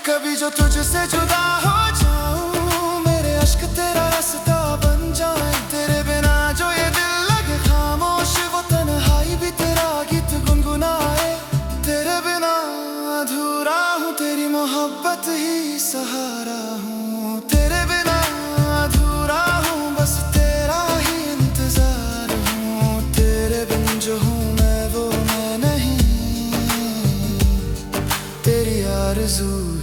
कभी जो तुझसे जुदा हो जाऊं, मेरे अश्क तेरा रास्ता बन जाए। तेरे बिना जो ये दिल लगे खामोश, वो तन्हाई भी तेरा गीत गुनगुनाए। तेरे बिना अधूरा हूँ, तेरी मोहब्बत ही सहारा हूँ। तेरे बिना अधूरा हूँ, बस तेरा ही इंतजार हूँ। तेरे बिन जो हूँ मैं वो मैं नहीं, तेरी आरज़ू